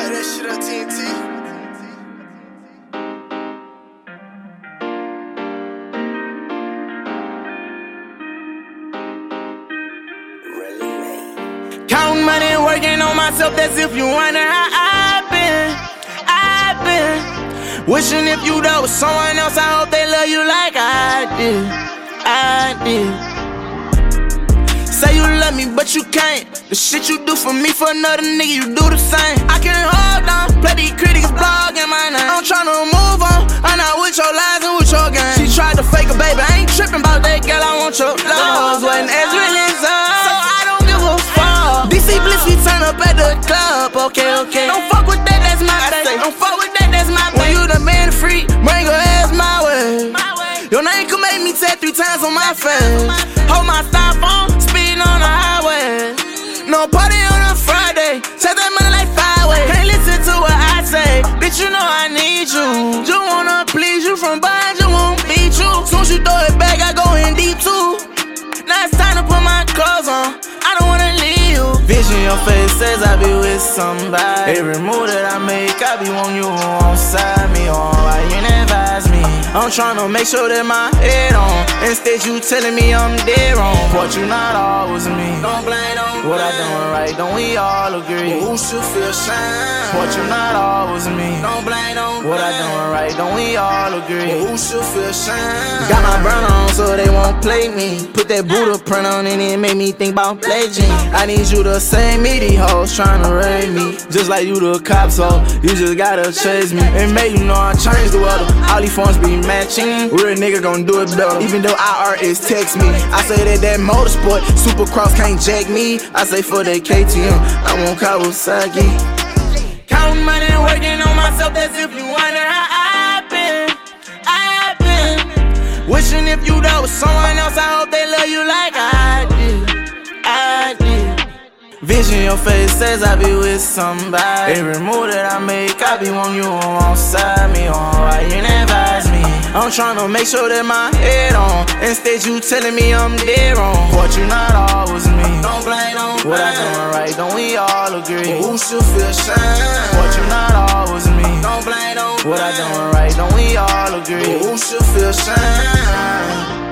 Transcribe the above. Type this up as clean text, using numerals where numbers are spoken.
Fire that shit up, TNT. Counting money, working on myself, that's if you wonder how I've been. Wishing if you know someone else, I hope they love you like I did. Say you love me, but you can't. The shit you do for me, for another nigga, you do the same. I can't hold on, play these critics blogging my name. I'm tryna move on, I'm not with your lies and with your game. She tried to fake a baby, I ain't tripping about that girl, I want your love. Wasn't as real as us, so I don't give a fuck. DC Bliss, we turn up at the club, okay. Don't fuck with that, that's my thing. Don't fuck with that, that's my thing. When you the man free, bring your ass my way. Your name could make me tap 3 times on my face. Hold my styrofoam, speeding on the highway. No party on a Friday, take that money like 5 ways. Can't listen to what I say, bitch, you know I need you. Just wanna please you from behind, just won't beat you. Soon as you throw it back, I go in deep too. Now it's time to put my clothes on, I don't wanna leave you. Vision your face says I be with somebody. Every move that I make, I be on you on side me on. Why you never advise me? I'm tryna make sure that my head on. Instead you telling me I'm dead wrong. But you not always me. Don't blame on what I done right, don't we all agree? Who should feel shame? But you not always me. Don't blame on what I done right, don't we all agree? Who should feel shame? Got my burner on so they won't play me. Put that Buddha print on and it made me think about pledging. I need you to save me, these hoes tryna raid me. Just like you the cops, so you just gotta chase me. And make you know I changed the weather. All these phones be matching. Real nigga gon' do it better. Even though IRS text me, I say that motorsport, Supercross can't jack me. I say for that KTM, I want Kawasaki. Counting money, working on myself, that's if you wonder how I've been. Wishing if you know someone else, I hope they love you like I did. Vision your face says I be with somebody. Every move that I make, I be on you on side me on. Why you never advise me? I'm tryna make sure that my head on. Instead you telling me I'm dead wrong. But you not always me. Don't blame on what I done right, don't we all agree? Who should feel shame? But you not always me. Don't blame on what I done right, don't we all agree? Who should feel shame?